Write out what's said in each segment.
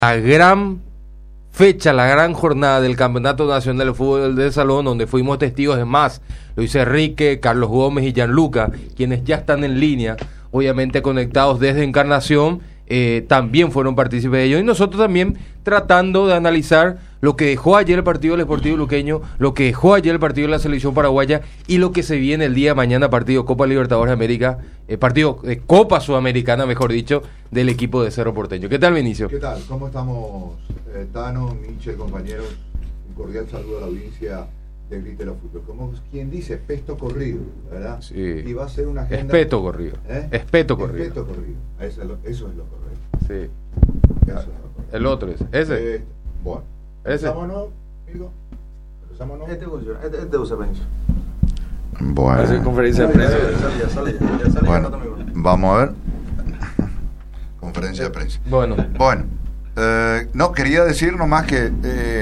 la gran fecha, la gran jornada del Campeonato Nacional de Fútbol de Salón, donde fuimos testigos de más, Luis Enrique, Carlos Gómez y Gianluca, quienes ya están en línea, obviamente conectados desde Encarnación, también fueron partícipes de ello, y nosotros también tratando de analizar lo que dejó ayer el partido del Sportivo Luqueño, lo que dejó ayer el partido de la selección paraguaya y lo que se viene el día de mañana, partido Copa Libertadores de América, partido de Copa Sudamericana, mejor dicho, del equipo de Cerro Porteño. ¿Qué tal, Benicio? ¿Qué tal? ¿Cómo estamos, Tano, Michel, compañeros? Un cordial saludo a la audiencia de Grítelo Fútbol. Como quien dice, pesto corrido, ¿verdad? Sí. Y va a ser una agenda... Espeto corrido. Espeto corrido. Espeto corrido. Eso es lo correcto. Sí. Eso es lo correcto. El otro es ese. Bueno. Ese. ¿Empezamos amigo? ¿Empezamos Este funciona. Este usa Bencho. Bueno. Hacer conferencia de prensa. Ya sale. Bueno, vamos a ver. Conferencia de prensa. Bueno. No, quería decir nomás que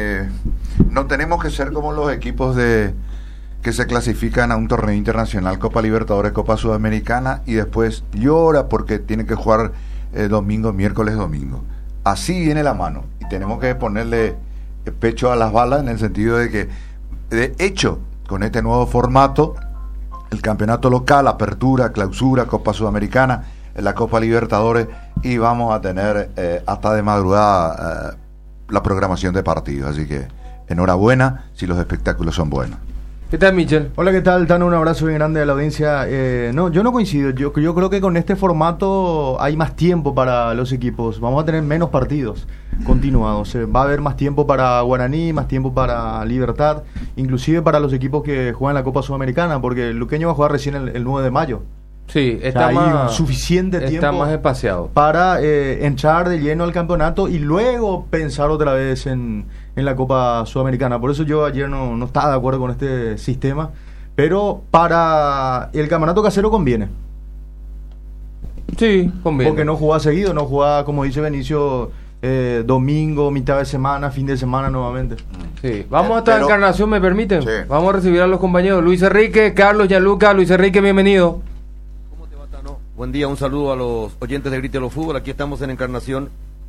no tenemos que ser como los equipos que se clasifican a un torneo internacional, Copa Libertadores, Copa Sudamericana, y después llora porque tiene que jugar domingo, miércoles, domingo. Así viene la mano, y tenemos que ponerle pecho a las balas en el sentido de que, de hecho, con este nuevo formato, el campeonato local, apertura, clausura, Copa Sudamericana, la Copa Libertadores, y vamos a tener hasta de madrugada la programación de partidos, así que enhorabuena si los espectáculos son buenos. ¿Qué tal, Michel? Hola, ¿qué tal, Tano? Un abrazo bien grande a la audiencia. No, yo no coincido. Yo creo que con este formato hay más tiempo para los equipos. Vamos a tener menos partidos continuados. Va a haber más tiempo para Guaraní, más tiempo para Libertad, inclusive para los equipos que juegan la Copa Sudamericana, porque el Luqueño va a jugar recién el 9 de mayo. Sí, está, hay más, suficiente está tiempo más espaciado para entrar de lleno al campeonato y luego pensar otra vez en la Copa Sudamericana. Por eso yo ayer no estaba de acuerdo con este sistema, pero para el campeonato casero conviene. Sí, conviene. Porque no jugaba seguido, no jugaba, como dice Benicio, domingo, mitad de semana, fin de semana nuevamente. Sí, vamos hasta Encarnación, ¿me permiten? Sí. Vamos a recibir a los compañeros Luis Enrique, Carlos, Gianluca. Luis Enrique, bienvenido. Buen día, un saludo a los oyentes de Grítelo Fútbol. Aquí estamos en Encarnación,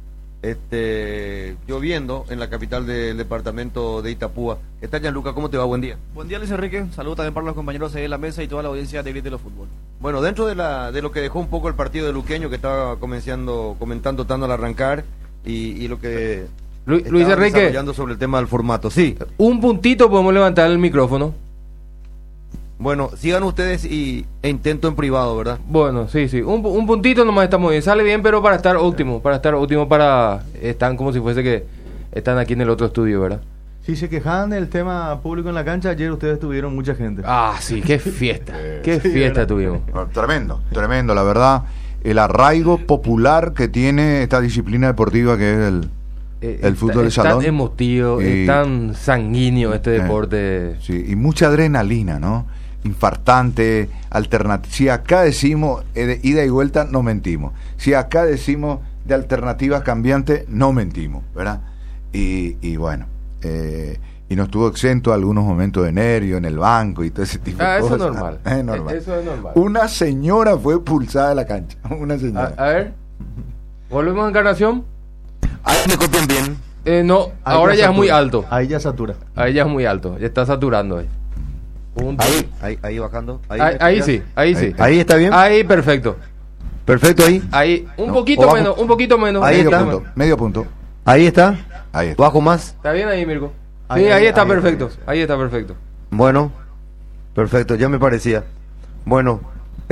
lloviendo en la capital del departamento de Itapúa. ¿Qué tal, Gianluca? ¿Cómo te va? Buen día. Buen día, Luis Enrique. Saludos también para los compañeros ahí en la mesa y toda la audiencia de Grítelo Fútbol. Bueno, dentro de lo que dejó un poco el partido de Luqueño, que estaba comentando Tano al arrancar, y lo que Luis Enrique, desarrollando sobre el tema del formato. Sí. Un puntito podemos levantar el micrófono. Bueno, sigan ustedes e intento en privado, ¿verdad? Bueno, sí. Un puntito nomás estamos bien. Sale bien, pero para estar óptimo. Están como si fuese que están aquí en el otro estudio, ¿verdad? Si se quejaban del tema público en la cancha, ayer ustedes tuvieron mucha gente. Ah, sí, qué fiesta. Qué fiesta tuvimos. Tremendo, la verdad. El arraigo popular que tiene esta disciplina deportiva que es el fútbol de salón. Es tan emotivo, es tan sanguíneo este deporte. Sí, y mucha adrenalina, ¿no? Infartante, alternativa. Si acá decimos de ida y vuelta, no mentimos. Si acá decimos de alternativas cambiantes, no mentimos, ¿verdad? Y bueno, y no estuvo exento algunos momentos de nervio en el banco y todo ese tipo de cosas. Eso es normal. Es normal. Eso es normal. Una señora fue expulsada de la cancha. Una señora. A ver, ¿volvemos a Encarnación? Ahí me copian bien. No, Ahí ahora ya es satura. muy alto. Ahí ya satura. Ahí ya es muy alto. Ya está saturando ahí. Ahí bajando. Ahí sí. Ahí está bien. Ahí perfecto. Perfecto ahí. Ahí, un No, poquito menos. Ahí está. Medio punto. Ahí está. Ahí está. Bajo más. ¿Está bien ahí, Mirko? Ahí, Sí, ahí está ahí, perfecto. Ahí está perfecto. Bueno, perfecto, ya me parecía. Bueno,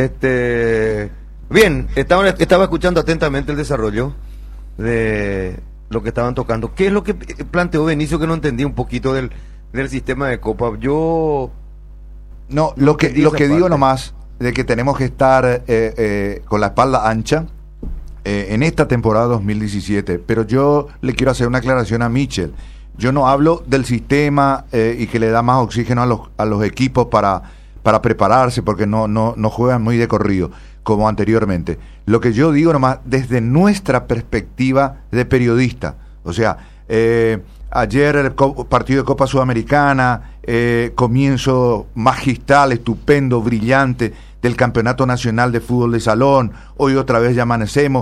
bien, estaba escuchando atentamente el desarrollo de lo que estaban tocando. ¿Qué es lo que planteó Benicio que no entendí un poquito del sistema de Copa? Yo No, lo que digo nomás, de que tenemos que estar con la espalda ancha en esta temporada 2017, pero yo le quiero hacer una aclaración a Michel. Yo no hablo del sistema y que le da más oxígeno a los equipos para prepararse, porque no juegan muy de corrido como anteriormente. Lo que yo digo nomás, desde nuestra perspectiva de periodista, o sea, ayer el partido de Copa Sudamericana, comienzo magistral, estupendo, brillante, del Campeonato Nacional de Fútbol de Salón, hoy otra vez ya amanecemos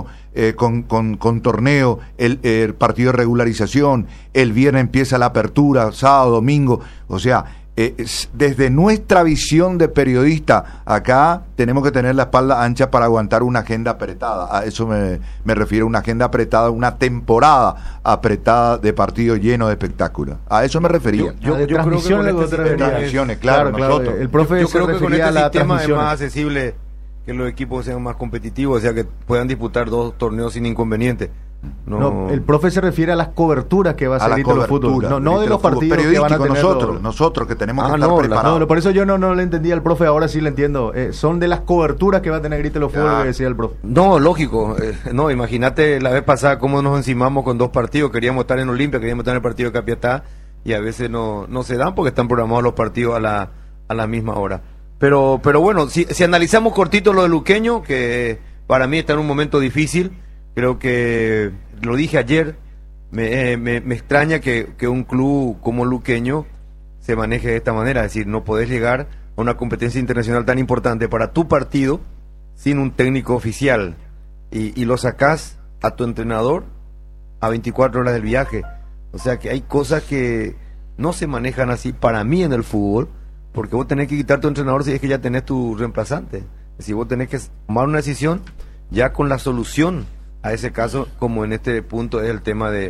con torneo, el partido de regularización, el viernes empieza la apertura, sábado, domingo, o sea, desde nuestra visión de periodista, acá tenemos que tener la espalda ancha para aguantar una agenda apretada. A eso me refiero, una agenda apretada, una temporada apretada de partidos llenos de espectáculos. A eso me refería. Yo creo que con transmisiones, claro, nosotros. El profe yo se creo que con refería este a la sistema es transmisión. más accesible que los equipos sean más competitivos, o sea que puedan disputar 2 torneos sin inconveniente. No, el profe se refiere a las coberturas que va a hacer Ítalo Fútbol, no de los partidos que van a tener nosotros que tenemos que estar preparados. No, por eso yo no le entendía al profe, ahora sí le entiendo. Son de las coberturas que va a tener Ítalo Fútbol, que decía el profe. No, lógico. No, imagínate la vez pasada cómo nos encimamos con 2 partidos. Queríamos estar en Olimpia, queríamos estar en el partido de Capiatá y a veces no se dan porque están programados los partidos a la misma hora. Pero bueno, si analizamos cortito lo de Luqueño, que para mí está en un momento difícil. Creo que, lo dije ayer, me extraña que un club como Luqueño se maneje de esta manera. Es decir, no podés llegar a una competencia internacional tan importante para tu partido sin un técnico oficial. Y lo sacás a tu entrenador a 24 horas del viaje. O sea que hay cosas que no se manejan así para mí en el fútbol, porque vos tenés que quitar tu entrenador si es que ya tenés tu reemplazante. Es decir, vos tenés que tomar una decisión ya con la solución a ese caso, como en este punto es el tema de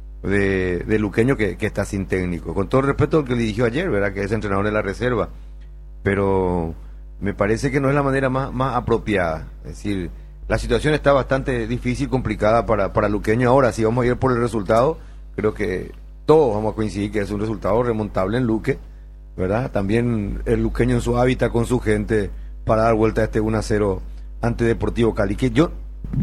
Luqueño, que está sin técnico. Con todo el respeto al que le dirigió ayer, ¿verdad? Que es entrenador de la reserva. Pero me parece que no es la manera más apropiada. Es decir, la situación está bastante difícil, complicada para Luqueño. Ahora, si vamos a ir por el resultado, creo que todos vamos a coincidir que es un resultado remontable en Luque, ¿verdad? También el luqueño en su hábitat con su gente para dar vuelta a este 1-0 ante Deportivo Cali, que yo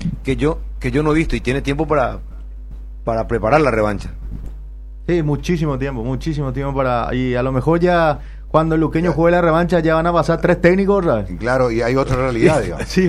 no he visto y tiene tiempo para preparar la revancha. Sí, muchísimo tiempo y a lo mejor ya cuando el luqueño juegue la revancha ya van a pasar 3 técnicos, ¿sabes? Claro, y hay otra realidad, digamos. Sí,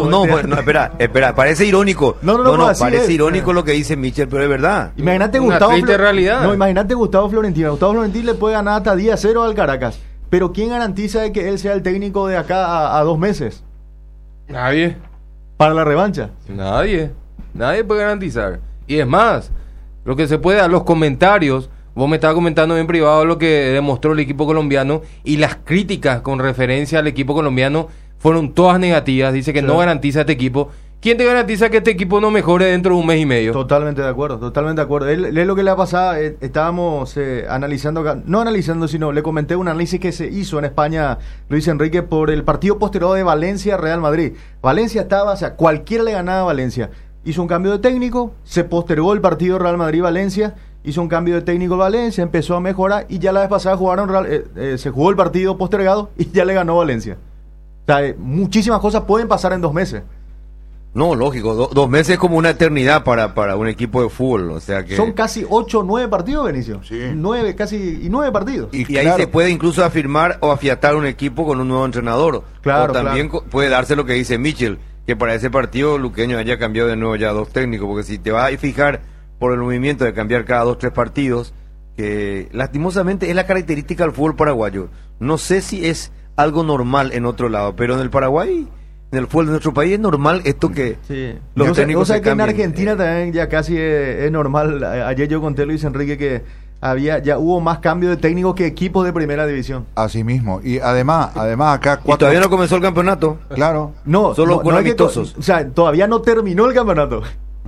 espera, parece irónico. Parece irónico lo que dice Michel, pero es verdad. Imagínate imagínate Gustavo Florentino. Gustavo Florentino le puede ganar hasta 10-0 al Caracas. Pero ¿quién garantiza de que él sea el técnico de acá a 2 meses? Nadie. Para la revancha. Nadie puede garantizar. Y es más, lo que se puede, a los comentarios, vos me estabas comentando en privado lo que demostró el equipo colombiano, y las críticas con referencia al equipo colombiano fueron todas negativas. Dice que no garantiza este equipo. ¿Quién te garantiza que este equipo no mejore dentro de 1 mes y medio? Totalmente de acuerdo. Él es lo que le ha pasado. Estábamos analizando, sino le comenté un análisis que se hizo en España, Luis Enrique, por el partido posterior de Valencia-Real Madrid. Valencia estaba, cualquiera le ganaba a Valencia. Hizo un cambio de técnico, se postergó el partido Real Madrid-Valencia, hizo un cambio de técnico Valencia, empezó a mejorar, y ya la vez pasada se jugó el partido postergado y ya le ganó Valencia. O sea, muchísimas cosas pueden pasar en 2 meses. No, lógico, 2 meses es como una eternidad para un equipo de fútbol, o sea que... Son casi 8 o 9 partidos, Benicio. Sí. 9 partidos. Y ahí se puede incluso afirmar o afiatar un equipo con un nuevo entrenador. Claro, o también puede darse lo que dice Michel, que para ese partido Luqueño haya cambiado de nuevo ya 2 técnicos, porque si te vas a fijar por el movimiento de cambiar cada 2-3 partidos, que lastimosamente es la característica del fútbol paraguayo. No sé si es algo normal en otro lado, pero en el Paraguay... En el fútbol de nuestro país es normal esto que los técnicos se cambien. En Argentina también ya casi es normal. Ayer yo conté, Luis Enrique, que ya hubo más cambio de técnicos que equipos de primera división. Así mismo. Y además acá... ¿Y todavía no comenzó el campeonato? Claro. Solo con amistosos. Todavía no terminó el campeonato.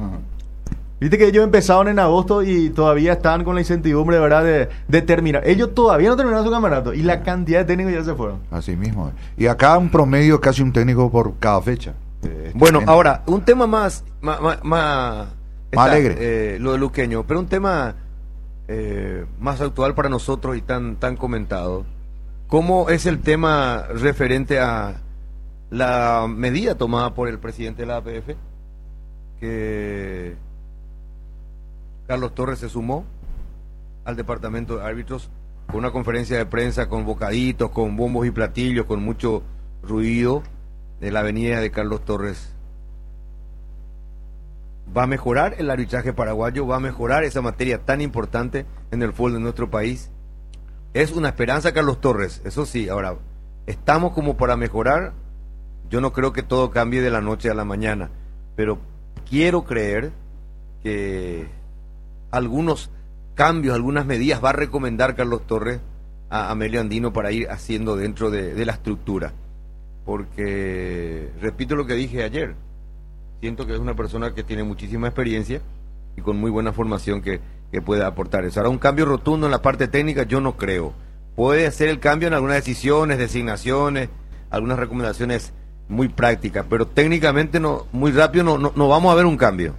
Viste que ellos empezaron en agosto y todavía están con la incertidumbre, ¿verdad?, de terminar. Ellos todavía no terminaron su campeonato y la cantidad de técnicos ya se fueron. Así mismo. Y acá un promedio casi un técnico por cada fecha. Bueno, ahora, un tema más alegre. Lo de Luqueño, pero un tema más actual para nosotros y tan comentado. ¿Cómo es el tema referente a la medida tomada por el presidente de la APF? Que Carlos Torres se sumó al departamento de árbitros con una conferencia de prensa con bocaditos, con bombos y platillos, con mucho ruido de la avenida de Carlos Torres. ¿Va a mejorar el arbitraje paraguayo? ¿Va a mejorar esa materia tan importante en el fútbol de nuestro país? Es una esperanza Carlos Torres, eso sí. Ahora, ¿estamos como para mejorar Yo no creo que todo cambie de la noche a la mañana, pero quiero creer que algunos cambios, algunas medidas va a recomendar Carlos Torres a Amelio Andino para ir haciendo dentro de la estructura. Porque, repito lo que dije ayer, siento que es una persona que tiene muchísima experiencia y con muy buena formación que puede aportar eso. Ahora, un cambio rotundo en la parte técnica yo no creo. Puede hacer el cambio en algunas decisiones, designaciones, algunas recomendaciones muy prácticas, pero técnicamente no, muy rápido no vamos a ver un cambio.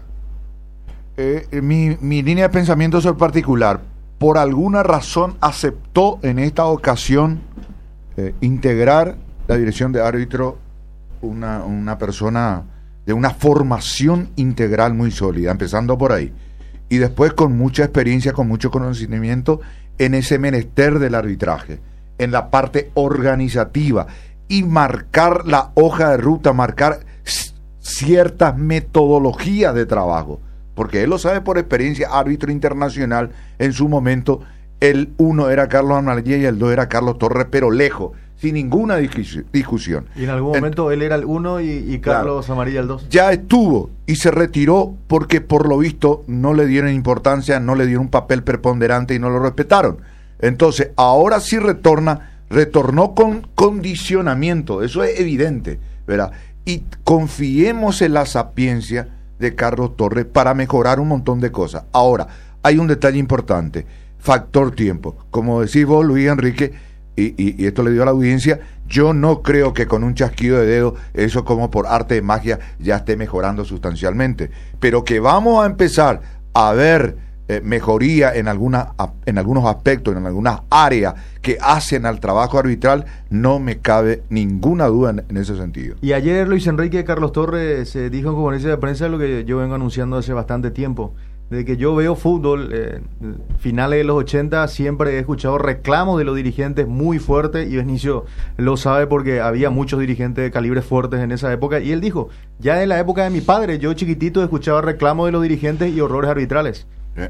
Mi línea de pensamiento es el particular. Por alguna razón aceptó en esta ocasión integrar la dirección de árbitro una persona de una formación integral muy sólida, empezando por ahí. Y después con mucha experiencia, con mucho conocimiento en ese menester del arbitraje, en la parte organizativa, y marcar la hoja de ruta, marcar ciertas metodologías de trabajo, porque él lo sabe por experiencia, árbitro internacional. En su momento, el 1 era Carlos Amarilla y el 2 era Carlos Torres, pero lejos, sin ninguna discusión. Y en algún momento él era el 1 y Carlos claro, Amarilla el 2. Ya estuvo y se retiró porque por lo visto no le dieron importancia, no le dieron un papel preponderante y no lo respetaron. Entonces, ahora sí retornó con condicionamiento, eso es evidente, ¿verdad? Y confiemos en la sapiencia de Carlos Torres para mejorar un montón de cosas. Ahora, hay un detalle importante, factor tiempo. Como decís vos, Luis Enrique, y esto le dio a la audiencia, yo no creo que con un chasquido de dedo, eso como por arte de magia, ya esté mejorando sustancialmente. Pero que vamos a empezar a ver mejoría en algunos aspectos, en algunas áreas que hacen al trabajo arbitral, no me cabe ninguna duda en ese sentido. Y ayer Luis Enrique Carlos Torres dijo en conferencia de prensa lo que yo vengo anunciando hace bastante tiempo. Desde que yo veo fútbol, finales de los 80, siempre he escuchado reclamos de los dirigentes muy fuertes, y Benicio lo sabe porque había muchos dirigentes de calibres fuertes en esa época, y él dijo, ya en la época de mi padre, yo chiquitito escuchaba reclamos de los dirigentes y horrores arbitrales.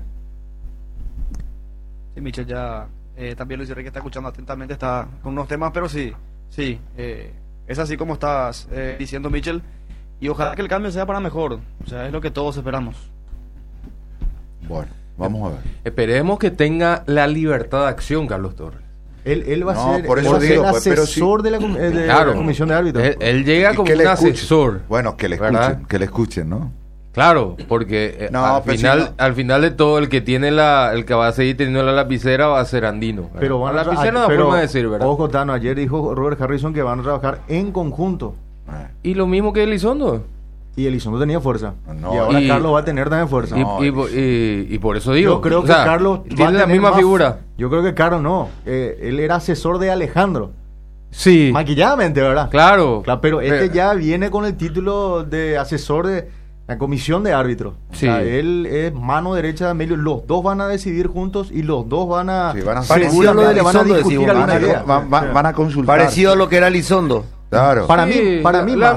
Sí, Michel, ya también Luis Enrique está escuchando atentamente, está con unos temas, pero sí, es así como estás diciendo, Michel, y ojalá que el cambio sea para mejor, o sea, es lo que todos esperamos. Bueno, vamos a ver. Esperemos que tenga la libertad de acción Carlos Torres. Él va a ser, por eso digo, el pues, pero asesor sí, de la claro, comisión de árbitros. Él llega como un asesor. Bueno, que le escuchen, ¿no? Claro, porque no, al final de todo, el que va a seguir teniendo la lapicera va a ser Andino, ¿verdad? Pero van la lapicera no da forma de decir, ¿verdad? Ojo, Tano, ayer dijo Robert Harrison que van a trabajar en conjunto. Y lo mismo que Elizondo. Y Elizondo tenía fuerza. No, y ahora Carlos va a tener también fuerza. Y por eso digo. Yo creo que Carlos tiene la misma figura. Yo creo que Carlos no. Él era asesor de Alejandro. Sí. Maquilladamente, ¿verdad? Claro. Pero ya viene con el título de asesor de la comisión de árbitros. Sí. O sea, él es mano derecha de Amelio. Los dos van a decidir juntos y los dos van a... Sí, van a discutir alguna idea. Van a consultar. Parecido a lo que era Elizondo. Claro. Para mí la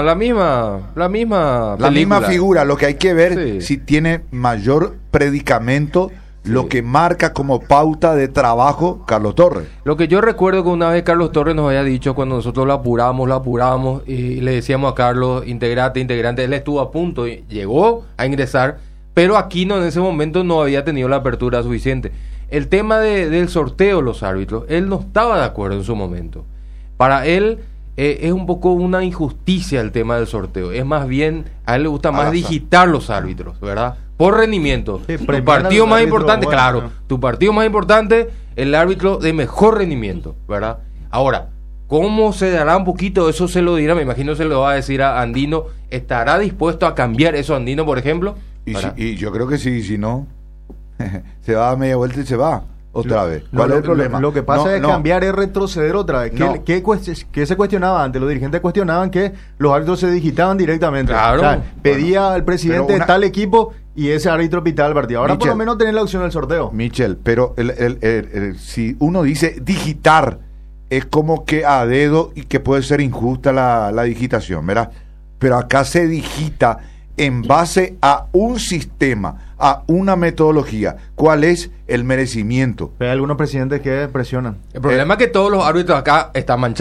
misma figura. Lo que hay que ver si tiene mayor predicamento, lo que marca como pauta de trabajo Carlos Torres. Lo que yo recuerdo que una vez Carlos Torres nos había dicho, cuando nosotros lo apuramos y le decíamos a Carlos, integrante, él estuvo a punto y llegó a ingresar, pero Aquino en ese momento no había tenido la apertura suficiente. El tema del sorteo de los árbitros, él no estaba de acuerdo en su momento. Para él es un poco una injusticia el tema del sorteo. Es más bien, a él le gusta más digitar los árbitros, ¿verdad? Por rendimiento. Sí, tu partido más importante, tu partido más importante, el árbitro de mejor rendimiento, ¿verdad? Ahora, ¿cómo se dará un poquito? Eso se lo dirá, me imagino se lo va a decir a Andino. ¿Estará dispuesto a cambiar eso Andino, por ejemplo? Y yo creo que sí, si no, se va a media vuelta y se va. Otra vez. ¿Cuál es el problema? Lo que pasa es cambiar es retroceder otra vez. ¿Qué se cuestionaba antes? Los dirigentes cuestionaban que los árbitros se digitaban directamente. Claro. O sea, pedía al presidente de tal equipo y ese árbitro pitaba el partido. Ahora por lo menos tenés la opción del sorteo. Michel, pero si uno dice digitar, es como que a dedo y que puede ser injusta la digitación, ¿verdad? Pero acá se digita en base a un sistema, a una metodología. ¿Cuál es el merecimiento? Pero hay algunos presidentes que presionan. El problema es que todos los árbitros acá están manchados.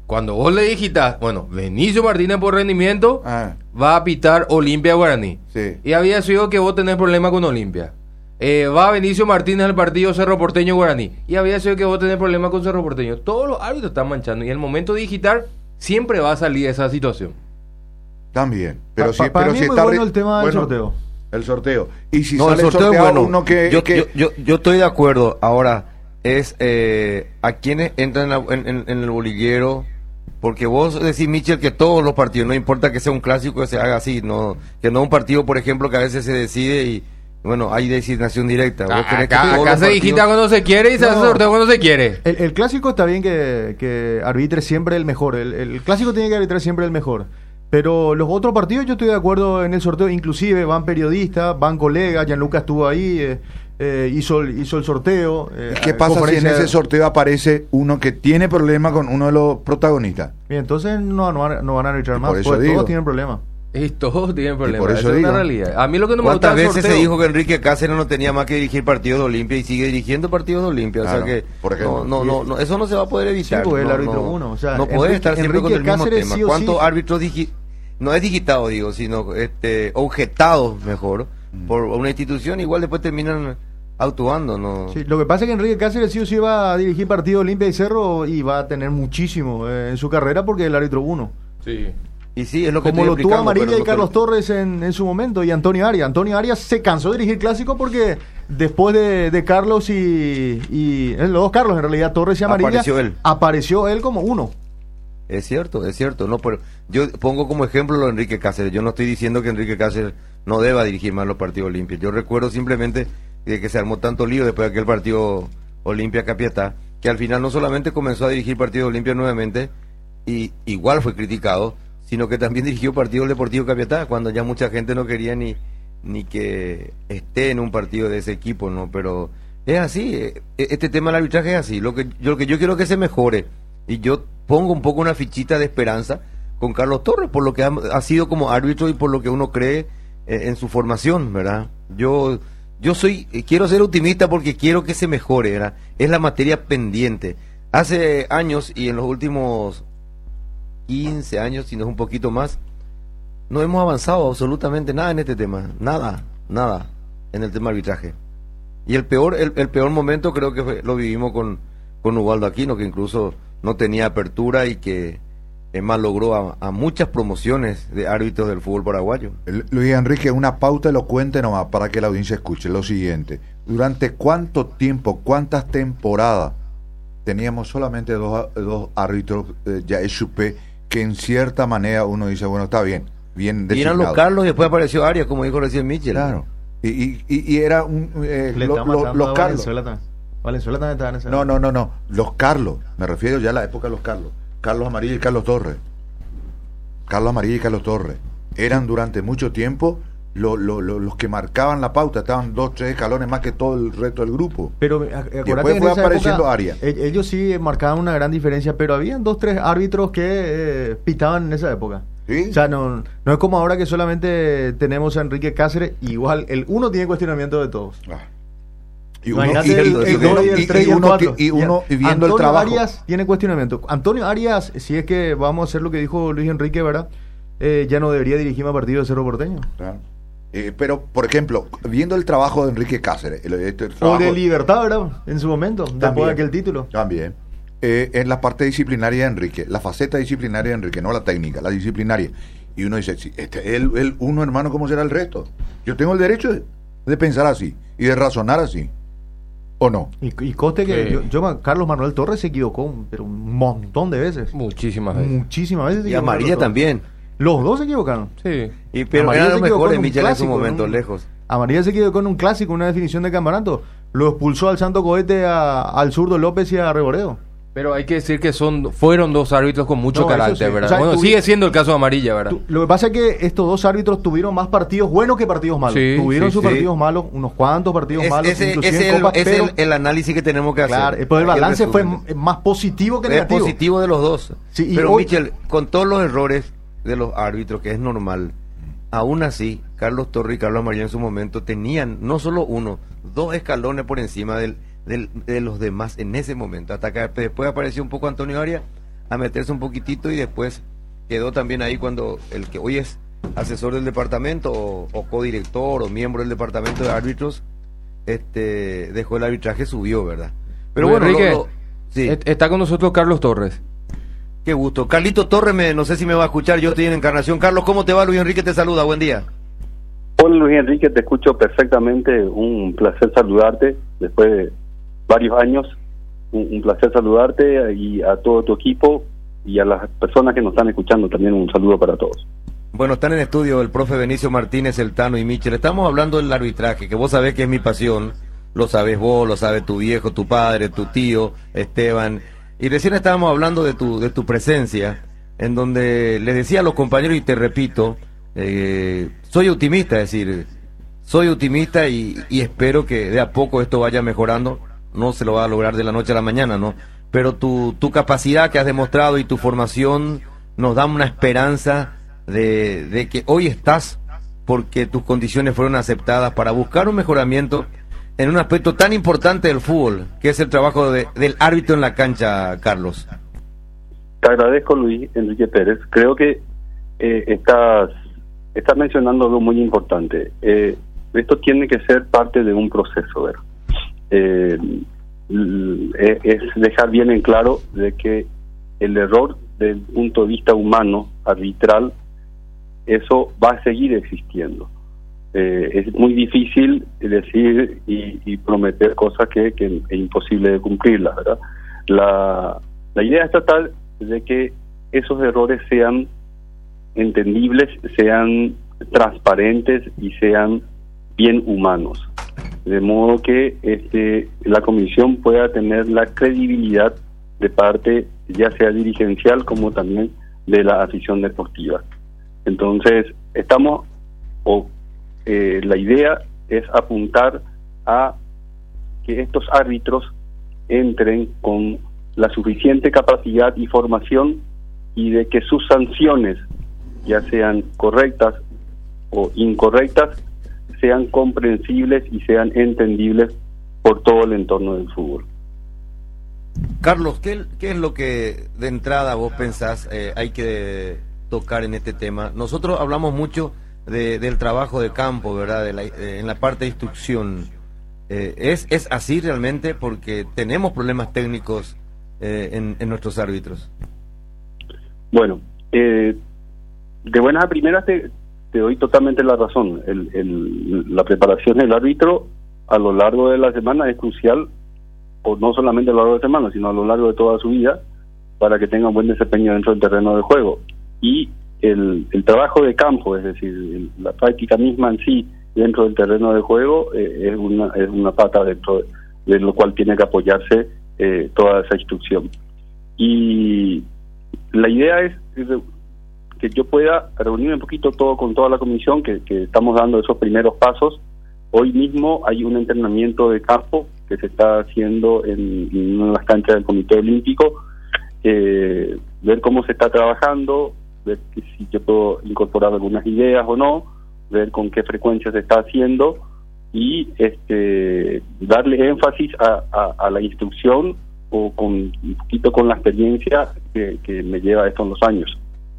cuando vos le digitas, bueno, Benicio Martínez por rendimiento va a pitar Olimpia Guaraní. Sí. Y había sido que vos tenés problemas con Olimpia. Va Benicio Martínez al partido Cerro Porteño Guaraní. Y había sido que vos tenés problemas con Cerro Porteño. Todos los árbitros están manchando. Y en el momento de digitar, siempre va a salir esa situación. También. Pero Para mí es muy está bueno el tema del sorteo. El sorteo. Y si No, sale el sorteo es bueno. uno que... Yo estoy de acuerdo. Ahora, es a quienes entran en el bolillero, porque vos decís, Michel, que todos los partidos, no importa que sea un clásico, que se haga así, no, que no un partido, por ejemplo, que a veces se decide y, bueno, hay designación directa. Vos tenés que todos Acá los se digita cuando se quiere y se hace sorteo cuando se quiere. El clásico está bien que arbitre siempre el mejor. El clásico tiene que arbitrar siempre el mejor. Pero los otros partidos yo estoy de acuerdo en el sorteo. Inclusive van periodistas, van colegas. Gianluca estuvo ahí, hizo el sorteo. ¿Qué pasa si en ese sorteo aparece uno que tiene problema con uno de los protagonistas? Y entonces no van a arbitrar más. Por eso Porque digo. todos tienen problemas. Y todos tienen problemas. por eso Esa es digo. una realidad. A mí lo que no me gusta ¿Cuántas del veces sorteo... se dijo que Enrique Cáceres no tenía más que dirigir partidos de Olimpia y sigue dirigiendo partidos de Olimpia? Claro, O sea que por ejemplo. no, eso no se va a poder evitar. Sí, porque el No, árbitro no, uno, o sea, no puede Enrique- estar siempre con el Enrique mismo Cáceres tema. sí o ¿Cuántos sí? árbitros no es digitados, digo, sino objetados mejor por una institución, igual después terminan actuando, ¿no? Sí, lo que pasa es que Enrique Cáceres sí o sí va a dirigir partido Olimpia y Cerro y va a tener muchísimo en su carrera porque es el árbitro uno. Sí. Y sí, es lo que Como estoy lo tuvo explicando, Amarilla pero y no Carlos todo- Torres en su momento y Antonio Arias. Antonio Arias se cansó de dirigir clásico porque después de Carlos y los dos Carlos en realidad, Torres y Amarilla, apareció él como uno. Es cierto, no, pero yo pongo como ejemplo lo de Enrique Cáceres. Yo no estoy diciendo que Enrique Cáceres no deba dirigir más los partidos Olimpia. Yo recuerdo simplemente de que se armó tanto lío después de aquel partido Olimpia Capiatá, que al final no solamente comenzó a dirigir partidos Olimpia nuevamente, y igual fue criticado, sino que también dirigió partido Deportivo Capiatá, cuando ya mucha gente no quería ni que esté en un partido de ese equipo, ¿no? Pero es así, este tema del arbitraje es así. Lo que yo quiero es que se mejore, y yo pongo un poco una fichita de esperanza con Carlos Torres, por lo que ha sido como árbitro y por lo que uno cree en su formación, ¿verdad? Yo quiero ser optimista porque quiero que se mejore, ¿verdad? Es la materia pendiente. Hace años y en los últimos 15 años, si no es un poquito más, no hemos avanzado absolutamente nada en este tema, nada en el tema arbitraje. Y el peor momento creo que lo vivimos con Ubaldo Aquino, que incluso no tenía apertura y que más logró a muchas promociones de árbitros del fútbol paraguayo. Luis Enrique, una pauta elocuente nomás para que la audiencia escuche lo siguiente. ¿Durante cuánto tiempo, cuántas temporadas teníamos solamente dos árbitros ya SUP que en cierta manera uno dice, bueno, está bien Y eran designado? los Carlos y después apareció Arias, como dijo recién Michel. Claro. Y era los Carlos. Valenzuela también estaba en ese. No. Los Carlos. Me refiero ya a la época de los Carlos. Carlos Amarilla y Carlos Torres. Carlos Amarilla y Carlos Torres. Eran durante mucho tiempo los que marcaban la pauta. Estaban 2-3 escalones más que todo el resto del grupo. Pero Después acuérdate que en fue esa apareciendo época, Arias. ellos sí marcaban una gran diferencia, pero habían 2-3 árbitros que pitaban en esa época. ¿Sí? O sea, no es como ahora que solamente tenemos a Enrique Cáceres, igual el uno tiene cuestionamiento de todos. Y uno, Imagínate el 2 y el 3 y el 4. y uno viendo Antonio el trabajo. Arias tiene cuestionamiento. Antonio Arias, si es que vamos a hacer lo que dijo Luis Enrique, ¿verdad? Ya no debería dirigir más partido de Cerro Porteño. Claro. Pero, por ejemplo, viendo el trabajo de Enrique Cáceres, O de Libertad, ¿verdad? En su momento, después de aquel título. También. En la parte disciplinaria de Enrique, la faceta disciplinaria de Enrique, no la técnica, la disciplinaria. Y uno dice, sí, el uno, hermano, ¿cómo será el resto? Yo tengo el derecho de pensar así y de razonar así. ¿O no? Y conste que Carlos Manuel Torres se equivocó, pero un montón de veces. Muchísimas veces. Muchísimas veces. se Y equivocó Amarilla Carlos Torres. también. Los dos se equivocaron. Sí. Pero Amarilla eran se los equivocó mejores, en un Michel, en su clásico, momento, ¿no? lejos. Amarilla se equivocó en un clásico, una definición de campeonato. Lo expulsó al Santo Cohete al zurdo López y a Reboredo. Pero hay que decir que fueron dos árbitros con mucho No, eso carácter, sí. ¿verdad? O sea, Bueno, sigue siendo el caso de Amarilla, ¿verdad? Lo que pasa es que estos dos árbitros tuvieron más partidos buenos que partidos malos. Sí, Tuvieron sus sí. partidos malos, unos cuantos partidos malos. Ese inclusive en Copa, pero, el análisis que tenemos que hacer. claro, pero el Aquí balance fue resumen. más positivo que Es negativo. positivo de los dos. Sí, y pero hoy- Michel, con todos los errores de los árbitros, que es normal, aún así, Carlos Torres y Carlos Amarilla en su momento tenían no solo uno, 2 escalones por encima de los demás en ese momento. Hasta que después apareció un poco Antonio Arias a meterse un poquitito y después quedó también ahí cuando el que hoy es asesor del departamento o codirector o miembro del departamento de árbitros, dejó el arbitraje, subió, ¿verdad? Pero bueno, Enrique, sí. Está con nosotros Carlos Torres. Qué gusto. Carlito Torres, no sé si me va a escuchar, yo estoy en Encarnación. Carlos, ¿cómo te va? Luis Enrique te saluda, buen día. Hola Luis Enrique, te escucho perfectamente, un placer saludarte después de varios años, un placer saludarte y a todo tu equipo y a las personas que nos están escuchando también un saludo para todos. Bueno, están en estudio el profe Benicio Martínez, el Tano y Michel. Estamos hablando del arbitraje, que vos sabés que es mi pasión, lo sabés vos, lo sabe tu viejo, tu padre, tu tío, Esteban. Y recién estábamos hablando de tu presencia, en donde les decía a los compañeros, y te repito, soy optimista, es decir, soy optimista y espero que de a poco esto vaya mejorando. No se lo va a lograr de la noche a la mañana, ¿no? Pero tu capacidad que has demostrado y tu formación nos da una esperanza de que hoy estás porque tus condiciones fueron aceptadas para buscar un mejoramiento en un aspecto tan importante del fútbol, que es el trabajo del árbitro en la cancha, Carlos. Te agradezco, Luis Enrique Pérez. Creo que estás mencionando algo muy importante. Esto tiene que ser parte de un proceso, ¿verdad? Es dejar bien en claro de que el error desde el punto de vista humano, arbitral, eso va a seguir existiendo. Es muy difícil decir y prometer cosas que es imposible de cumplirlas, ¿verdad? La idea es tratar de que esos errores sean entendibles, sean transparentes y sean bien humanos, de modo que la comisión pueda tener la credibilidad de parte ya sea dirigencial como también de la afición deportiva. Entonces la idea es apuntar a que estos árbitros entren con la suficiente capacidad y formación y de que sus sanciones, ya sean correctas o incorrectas, sean comprensibles y sean entendibles por todo el entorno del fútbol. Carlos, ¿qué es lo que de entrada vos pensás hay que tocar en este tema? Nosotros hablamos mucho del trabajo de campo, ¿verdad? En la parte de instrucción. ¿Es así realmente? Porque tenemos problemas técnicos en nuestros árbitros. Bueno, de buenas a primeras te doy totalmente la razón. La preparación del árbitro a lo largo de la semana es crucial, o no solamente a lo largo de la semana, sino a lo largo de toda su vida, para que tenga un buen desempeño dentro del terreno de juego. Y el trabajo de campo, es decir, la práctica misma en sí dentro del terreno de juego, es una pata dentro de lo cual tiene que apoyarse toda esa instrucción. Y la idea es que yo pueda reunir un poquito todo con toda la comisión, que estamos dando esos primeros pasos. Hoy mismo hay un entrenamiento de campo que se está haciendo en las canchas del Comité Olímpico, ver cómo se está trabajando, ver si yo puedo incorporar algunas ideas o no, ver con qué frecuencia se está haciendo y darle énfasis a la instrucción o un poquito con la experiencia que me lleva esto en los años.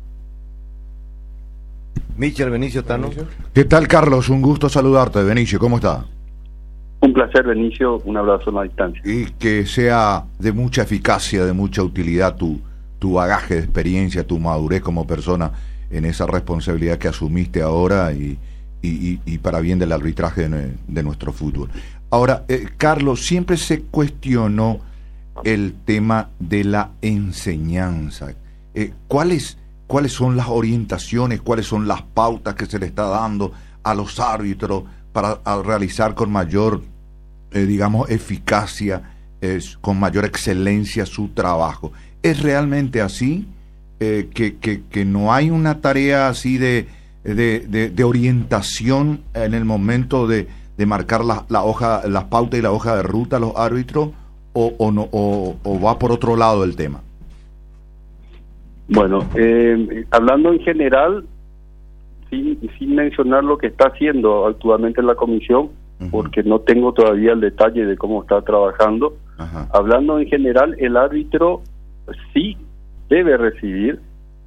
Michel, Benicio, Tano. ¿Qué tal, Carlos? Un gusto saludarte, Benicio. ¿Cómo está? Un placer, Benicio. Un abrazo a la distancia. Y que sea de mucha eficacia, de mucha utilidad tu bagaje de experiencia, tu madurez como persona en esa responsabilidad que asumiste ahora y para bien del arbitraje de nuestro fútbol. Ahora, Carlos, siempre se cuestionó el tema de la enseñanza. ¿Cuáles son las orientaciones, cuáles son las pautas que se le está dando a los árbitros para realizar con mayor, eficacia, con mayor excelencia su trabajo? ¿Es realmente así? Que no hay una tarea así de orientación en el momento de marcar la hoja, las pautas y la hoja de ruta a los árbitros, o va por otro lado el tema? Bueno, hablando en general, sin mencionar lo que está haciendo actualmente la comisión, porque no tengo todavía el detalle de cómo está trabajando. Hablando en general, el árbitro sí debe recibir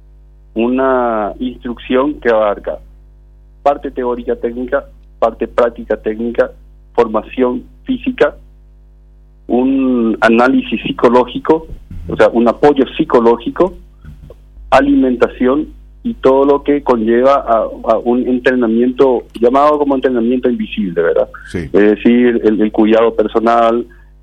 una instrucción que abarca parte teórica técnica, parte práctica técnica, formación física, un análisis psicológico, o sea, un apoyo psicológico, alimentación y todo lo que conlleva a un entrenamiento llamado como entrenamiento invisible, ¿verdad? Sí. Es decir, el cuidado personal,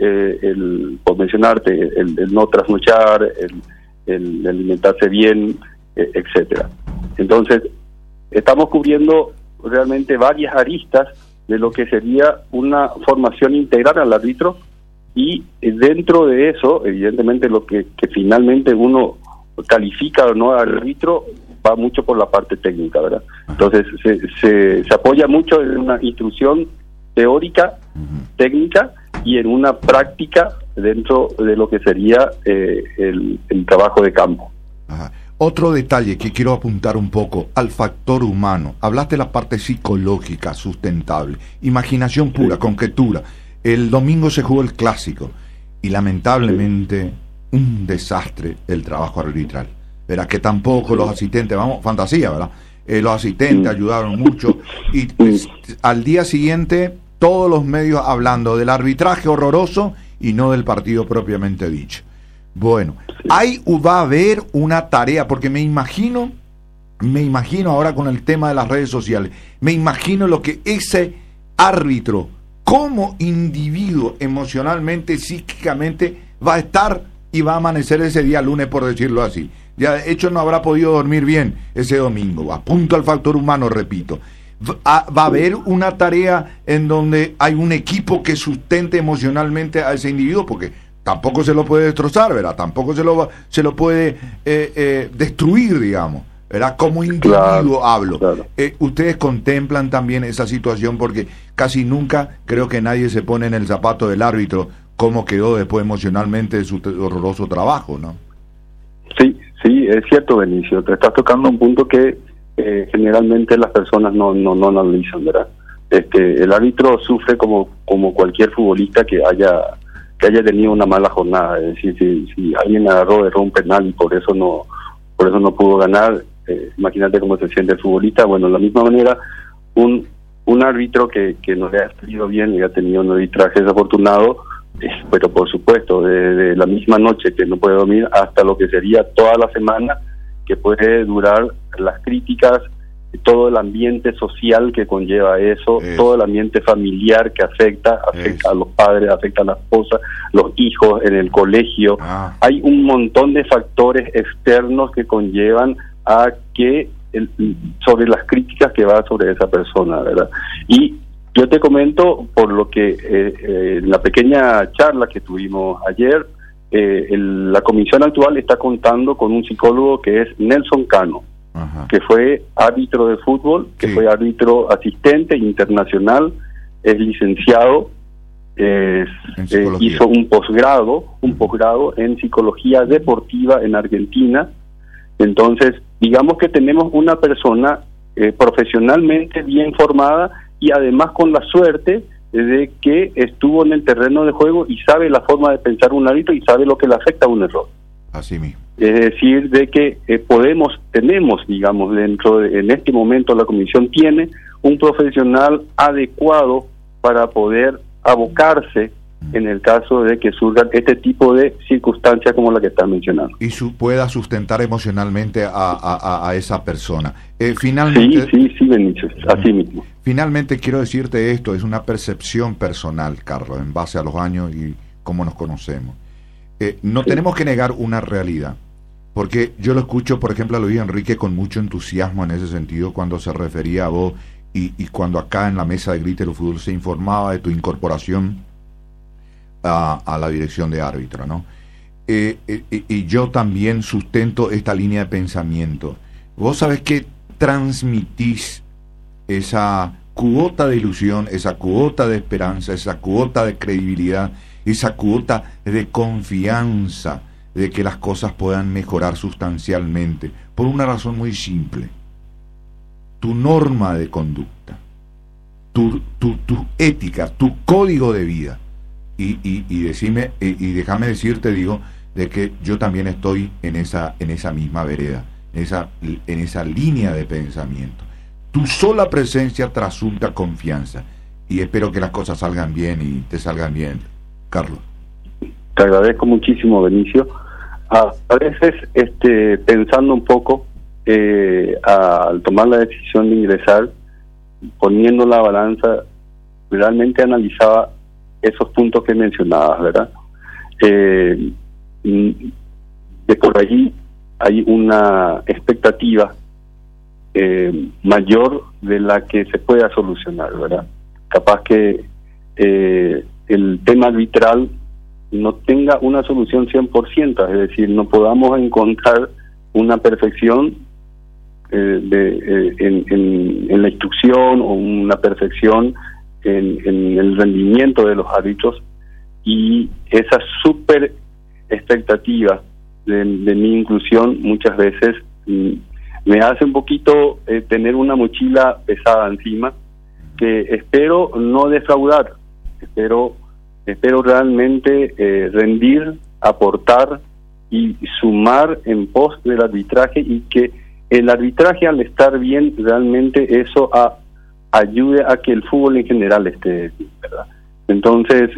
por mencionarte, el no trasnochar, el alimentarse bien, etcétera. Entonces, estamos cubriendo realmente varias aristas de lo que sería una formación integral al árbitro, y dentro de eso, evidentemente, lo que finalmente uno califica o no al árbitro va mucho por la parte técnica, ¿verdad? Entonces, se apoya mucho en una instrucción teórica, técnica, y en una práctica dentro de lo que sería el trabajo de campo. Ajá. Otro detalle que quiero apuntar un poco al factor humano. Hablaste de la parte psicológica, sustentable, imaginación pura, conjetura. El domingo se jugó el clásico y lamentablemente un desastre el trabajo arbitral. Verá que tampoco los asistentes, vamos, fantasía, ¿verdad? Los asistentes ayudaron mucho y al día siguiente todos los medios hablando del arbitraje horroroso y no del partido propiamente dicho. Bueno, ahí va a haber una tarea, porque me imagino ahora con el tema de las redes sociales, me imagino lo que ese árbitro como individuo emocionalmente, psíquicamente va a estar y va a amanecer ese día lunes, por decirlo así. Ya de hecho no habrá podido dormir bien ese domingo. Apunto al factor humano, repito. Va a haber una tarea en donde hay un equipo que sustente emocionalmente a ese individuo, porque tampoco se lo puede destrozar, ¿verdad? Tampoco se lo puede destruir, digamos, ¿verdad? Como individuo, claro, hablo. Claro. Ustedes contemplan también esa situación, porque casi nunca creo que nadie se pone en el zapato del árbitro cómo quedó después emocionalmente de su horroroso trabajo, ¿no? Sí, es cierto, Benicio. Te estás tocando un punto que generalmente las personas no analizan, ¿verdad? El árbitro sufre como cualquier futbolista que haya tenido una mala jornada. Es decir, si alguien agarró un penal y por eso no pudo ganar, imagínate cómo se siente el futbolista. Bueno, de la misma manera, un árbitro que no le ha salido bien y ha tenido un arbitraje desafortunado, pero por supuesto, de la misma noche que no puede dormir hasta lo que sería toda la semana, que puede durar las críticas, todo el ambiente social que conlleva eso, todo el ambiente familiar que afecta a los padres, afecta a la esposa, los hijos en el colegio. Hay un montón de factores externos que conllevan a que sobre las críticas que va sobre esa persona, ¿verdad? Y yo te comento, por lo que en la pequeña charla que tuvimos ayer, la comisión actual está contando con un psicólogo que es Nelson Cano, que fue árbitro de fútbol, que fue árbitro asistente internacional, es licenciado, hizo un posgrado en psicología deportiva en Argentina. Entonces, digamos que tenemos una persona profesionalmente bien formada y además con la suerte de que estuvo en el terreno de juego y sabe la forma de pensar un árbitro y sabe lo que le afecta a un error. Así mismo. Es decir, de que tenemos, digamos, en este momento la comisión tiene un profesional adecuado para poder abocarse en el caso de que surjan este tipo de circunstancias como la que está mencionando. Y pueda sustentar emocionalmente a esa persona. Finalmente, sí, Benicio, así mismo. Finalmente quiero decirte esto, es una percepción personal, Carlos, en base a los años y cómo nos conocemos. No tenemos que negar una realidad, porque yo lo escucho, por ejemplo, a Luis Enrique con mucho entusiasmo en ese sentido cuando se refería a vos y cuando acá en la mesa de Grítero Fútbol se informaba de tu incorporación a la dirección de árbitro, ¿no? Y yo también sustento esta línea de pensamiento. Vos sabés que transmitís esa cuota de ilusión, esa cuota de esperanza, esa cuota de credibilidad, esa cuota de confianza de que las cosas puedan mejorar sustancialmente, por una razón muy simple: tu norma de conducta, tu ética, tu código de vida. Y déjame decirte, de que yo también estoy en esa misma vereda, en esa línea de pensamiento. Tu sola presencia trasunta confianza, y espero que las cosas salgan bien y te salgan bien, Carlos. Te agradezco muchísimo, Benicio. A veces, pensando un poco, al tomar la decisión de ingresar, poniendo la balanza, realmente analizaba esos puntos que mencionabas, ¿verdad? De por allí hay una expectativa mayor de la que se pueda solucionar, ¿verdad? Capaz que el tema arbitral no tenga una solución 100%, es decir, no podamos encontrar una perfección en la instrucción o una perfección en el rendimiento de los árbitros, y esa súper expectativa de mi inclusión muchas veces me hace un poquito tener una mochila pesada encima, que espero no defraudar, espero realmente rendir, aportar y sumar en pos del arbitraje, y que el arbitraje, al estar bien, realmente eso ayude a que el fútbol en general esté bien, ¿verdad? Entonces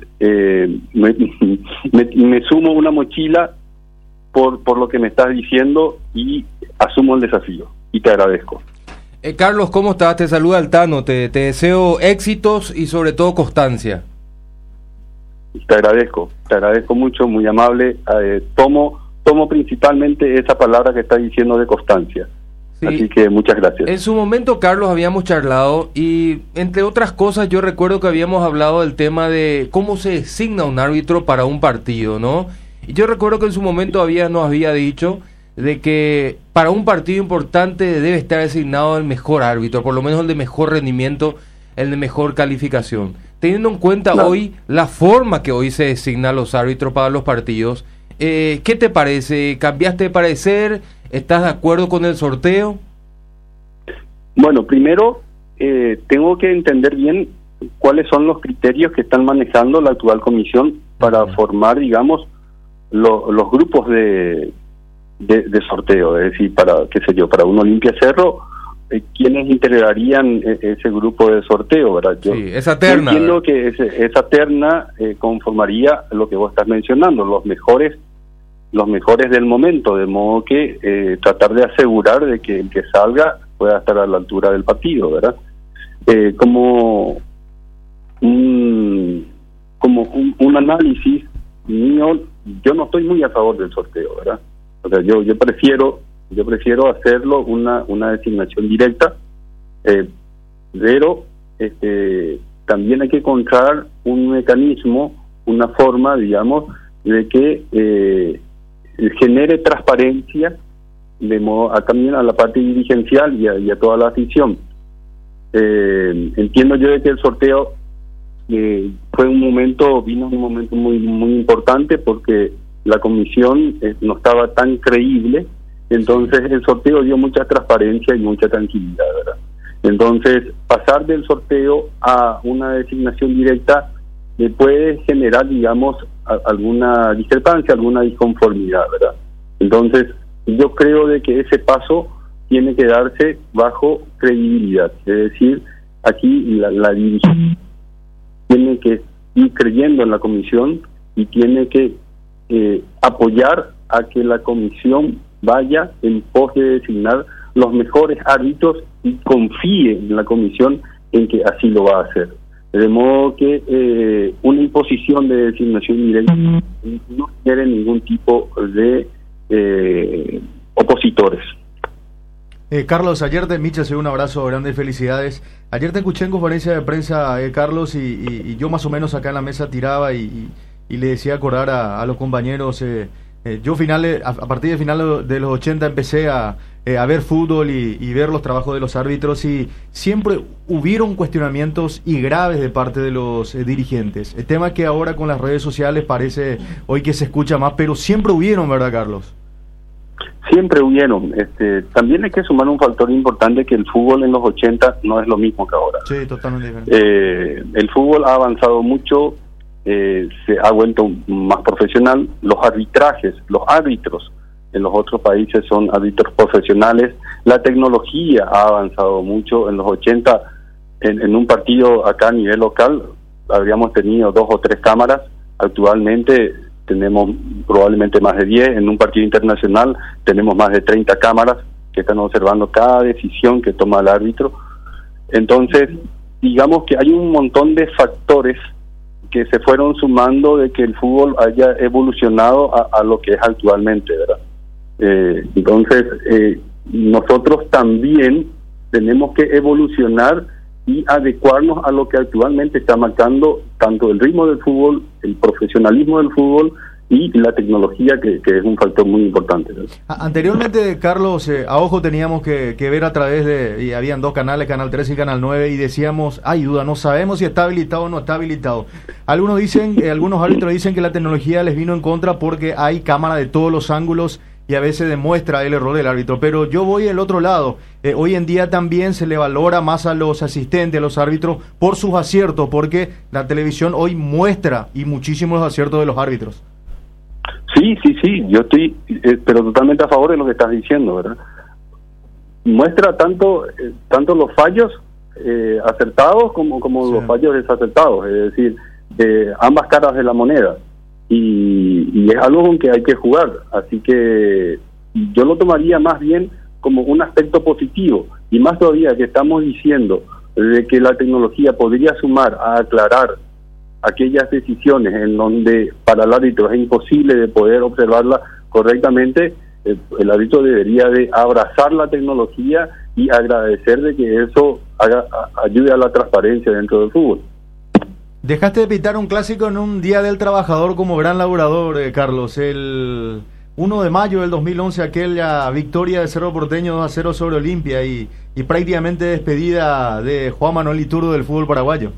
me sumo una mochila por lo que me estás diciendo, y asumo el desafío y te agradezco. Carlos, ¿cómo estás? Te saluda Altano, te deseo éxitos y sobre todo constancia. Te agradezco mucho, muy amable. Tomo principalmente esa palabra que está diciendo de constancia. Sí. Así que muchas gracias. En su momento, Carlos, habíamos charlado, y entre otras cosas yo recuerdo que habíamos hablado del tema de cómo se designa un árbitro para un partido, ¿no? Y yo recuerdo que en su momento nos había dicho de que para un partido importante debe estar designado el mejor árbitro, por lo menos el de mejor rendimiento, el de mejor calificación. Teniendo en cuenta hoy la forma que hoy se designan los árbitros para los partidos, ¿qué te parece? ¿Cambiaste de parecer? ¿Estás de acuerdo con el sorteo? Bueno, primero tengo que entender bien cuáles son los criterios que están manejando la actual comisión para formar, digamos, los grupos de sorteo, es decir, para, qué sé yo, para un Olimpia Cerro, ¿quiénes integrarían ese grupo de sorteo, verdad? Yo esa terna. Entiendo que esa terna conformaría lo que vos estás mencionando, los mejores del momento, de modo que tratar de asegurar de que el que salga pueda estar a la altura del partido, ¿verdad? Como un análisis mío, yo no estoy muy a favor del sorteo, ¿verdad? O sea, yo prefiero hacerlo una designación directa, pero también hay que encontrar un mecanismo, una forma, digamos, de que genere transparencia, de modo también a la parte dirigencial y a toda la afición. Entiendo yo de que el sorteo vino un momento muy muy importante, porque la comisión no estaba tan creíble, entonces el sorteo dio mucha transparencia y mucha tranquilidad, ¿verdad? Entonces, pasar del sorteo a una designación directa le puede generar, digamos, alguna discrepancia, alguna disconformidad, ¿verdad? Entonces, yo creo de que ese paso tiene que darse bajo credibilidad, es decir, aquí la dirigencia tiene que ir creyendo en la comisión y tiene que apoyar a que la comisión vaya en pos de designar los mejores árbitros y confíe en la comisión en que así lo va a hacer. De modo que una imposición de designación directa no quiere ningún tipo de opositores. Carlos, ayer Michel, un abrazo, grandes felicidades. Ayer te escuché en conferencia de prensa, Carlos, y yo más o menos acá en la mesa tiraba y le decía acordar a los compañeros. Yo a partir de finales de los 80 empecé a ver fútbol y ver los trabajos de los árbitros, y siempre hubieron cuestionamientos y graves de parte de los dirigentes. El tema es que ahora con las redes sociales parece hoy que se escucha más, pero siempre hubieron, ¿verdad, Carlos? Siempre hubieron. También hay que sumar un factor importante, que el fútbol en los 80 no es lo mismo que ahora. Sí, totalmente diferente. El fútbol ha avanzado mucho, se ha vuelto más profesional. Los arbitrajes, los árbitros en los otros países son árbitros profesionales. La tecnología ha avanzado mucho. En los 80, en un partido acá a nivel local, habríamos tenido 2 o 3 cámaras. Actualmente tenemos probablemente más de 10. En un partido internacional tenemos más de 30 cámaras que están observando cada decisión que toma el árbitro. Entonces, digamos que hay un montón de factores que se fueron sumando de que el fútbol haya evolucionado a lo que es actualmente, ¿verdad? Entonces, nosotros también tenemos que evolucionar y adecuarnos a lo que actualmente está marcando tanto el ritmo del fútbol, el profesionalismo del fútbol y la tecnología, que es un factor muy importante, ¿no? Anteriormente, Carlos, a ojo teníamos que ver a través de, y habían 2 canales, Canal 3 y Canal 9, y decíamos, hay duda, no sabemos si está habilitado o no está habilitado. Algunos árbitros dicen que la tecnología les vino en contra porque hay cámara de todos los ángulos y a veces demuestra el error del árbitro, pero yo voy al otro lado. Hoy en día también se le valora más a los asistentes, a los árbitros, por sus aciertos, porque la televisión hoy muestra y muchísimos los aciertos de los árbitros. Sí, yo estoy pero totalmente a favor de lo que estás diciendo, ¿verdad? Muestra tanto los fallos acertados como sí, los fallos desacertados, es decir, ambas caras de la moneda, y es algo con que hay que jugar, así que yo lo tomaría más bien como un aspecto positivo, y más todavía que estamos diciendo de que la tecnología podría sumar a aclarar aquellas decisiones en donde para el árbitro es imposible de poder observarla correctamente. El árbitro debería de abrazar la tecnología y agradecer de que eso ayude a la transparencia dentro del fútbol. Dejaste de pitar un clásico en un Día del Trabajador como gran laburador, Carlos. El 1 de mayo del 2011, aquella victoria de Cerro Porteño 2-0 sobre Olimpia y prácticamente despedida de Juan Manuel Iturdo del fútbol paraguayo.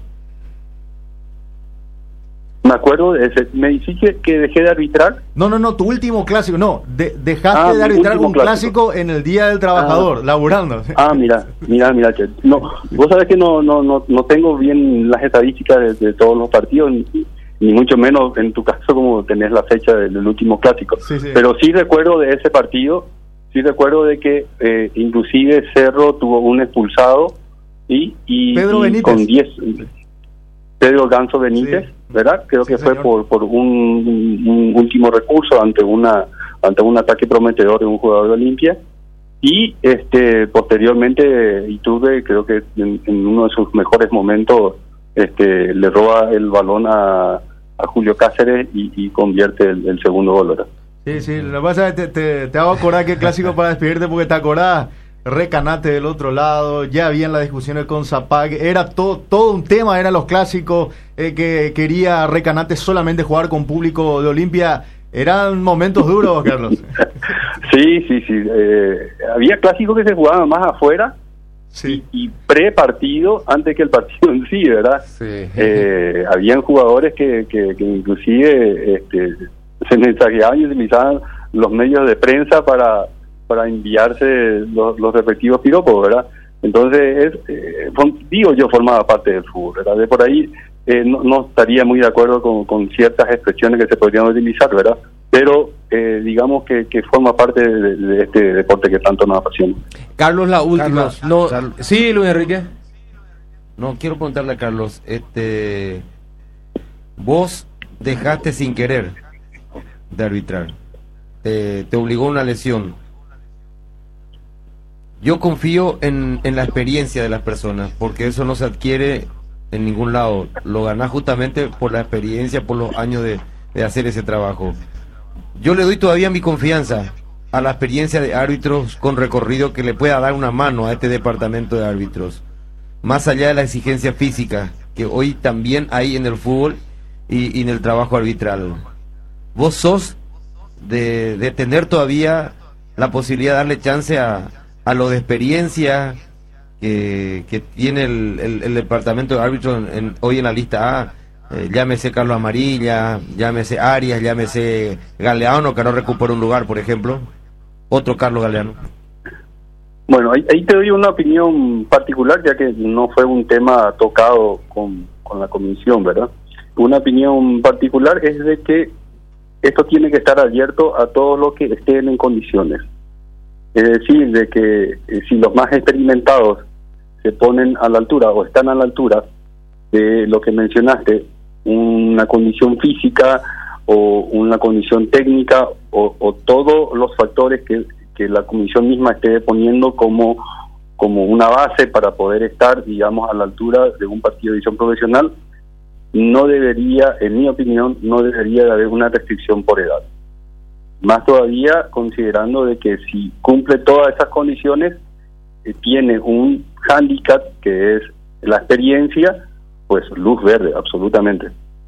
Me acuerdo de ese. ¿Me dijiste que dejé de arbitrar? No, tu último clásico. No, dejaste de arbitrar un clásico en el Día del Trabajador, laburando. Mira, che. No, vos sabés que no tengo bien las estadísticas de todos los partidos, ni mucho menos en tu caso como tenés la fecha del último clásico. Sí. Pero sí recuerdo de ese partido, sí recuerdo de que inclusive Cerro tuvo un expulsado y Pedro Benítez. Con 10... Pedro Ganso Benítez, sí, ¿verdad? Creo que fue por un último recurso ante un ataque prometedor de un jugador de Olimpia, y posteriormente Iturbe, creo que en uno de sus mejores momentos le roba el balón a Julio Cáceres y convierte el segundo gol, ¿verdad? Sí, lo que pasa es que te hago acordar que el clásico para despedirte, porque te acordás Recanate del otro lado, ya habían las discusiones con Zapag, era todo un tema, eran los clásicos, que quería Recanate solamente jugar con público de Olimpia. Eran momentos duros, Carlos. Sí, había clásicos que se jugaban más afuera, sí, y pre-partido antes que el partido en sí, ¿verdad? Sí. Habían jugadores que inclusive se mensajeaban y utilizaban los medios de prensa para enviarse los respectivos piropos, ¿verdad? Entonces, yo formaba parte del fútbol, ¿verdad? De por ahí no estaría muy de acuerdo con ciertas expresiones que se podrían utilizar, ¿verdad? Pero digamos que forma parte de este deporte que tanto nos apasiona. Carlos, la última. Carlos. Sí, Luis Enrique. No, quiero preguntarle a Carlos, vos dejaste sin querer de arbitrar, te obligó una lesión. Yo confío en la experiencia de las personas, porque eso no se adquiere en ningún lado. Lo ganás justamente por la experiencia, por los años de hacer ese trabajo. Yo le doy todavía mi confianza a la experiencia de árbitros con recorrido que le pueda dar una mano a este departamento de árbitros. Más allá de la exigencia física que hoy también hay en el fútbol y en el trabajo arbitral. Vos sos de tener todavía la posibilidad de darle chance a lo de experiencia que tiene el departamento de árbitros hoy en la lista A, llámese Carlos Amarilla, llámese Arias, llámese Galeano, que no recupera un lugar, por ejemplo, otro Carlos Galeano. Bueno, ahí te doy una opinión particular, ya que no fue un tema tocado con la comisión, ¿verdad? una opinión particular es de que esto tiene que estar abierto a todos los que estén en condiciones. Es decir, de que si los más experimentados se ponen a la altura o están a la altura de lo que mencionaste, una condición física o una condición técnica o todos los factores que la comisión misma esté poniendo como una base para poder estar, digamos, a la altura de un partido de división profesional, no debería, en mi opinión, no debería de haber una restricción por edad. Más todavía considerando de que si cumple todas esas condiciones, tiene un hándicap que es la experiencia, pues luz verde, absolutamente.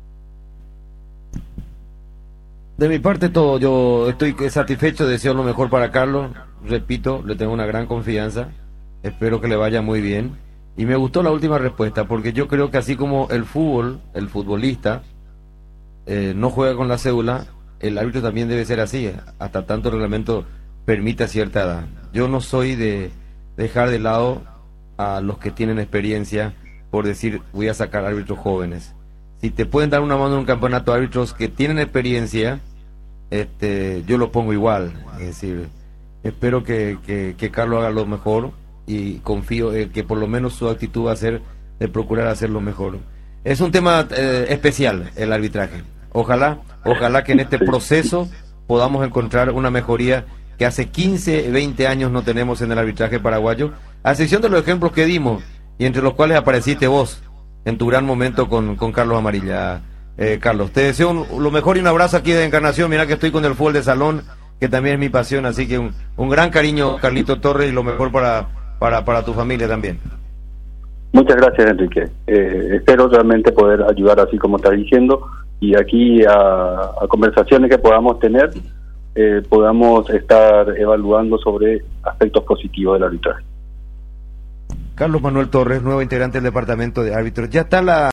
De mi parte todo, yo estoy satisfecho, deseo lo mejor para Carlos, repito, le tengo una gran confianza, espero que le vaya muy bien, y me gustó la última respuesta, porque yo creo que así como el futbolista no juega con la cédula, el árbitro también debe ser así, hasta tanto el reglamento permite a cierta edad. Yo no soy de dejar de lado a los que tienen experiencia por decir voy a sacar árbitros jóvenes. Si te pueden dar una mano en un campeonato de árbitros que tienen experiencia, yo lo pongo igual. Es decir, espero que Carlos haga lo mejor y confío en que por lo menos su actitud va a ser de procurar hacer lo mejor. Es un tema especial el arbitraje. Ojalá que en este proceso podamos encontrar una mejoría que hace 15, 20 años no tenemos en el arbitraje paraguayo, a excepción de los ejemplos que dimos y entre los cuales apareciste vos en tu gran momento con Carlos Amarilla. Carlos, te deseo lo mejor y un abrazo aquí de Encarnación. Mira que estoy con el fútbol de salón, que también es mi pasión, así que un gran cariño, Carlito Torres, y lo mejor para tu familia también. Muchas gracias, Enrique. Espero realmente poder ayudar así como estás diciendo, y aquí a conversaciones que podamos tener, podamos estar evaluando sobre aspectos positivos del arbitraje. Carlos Manuel Torres, nuevo integrante del departamento de árbitros. Ya está la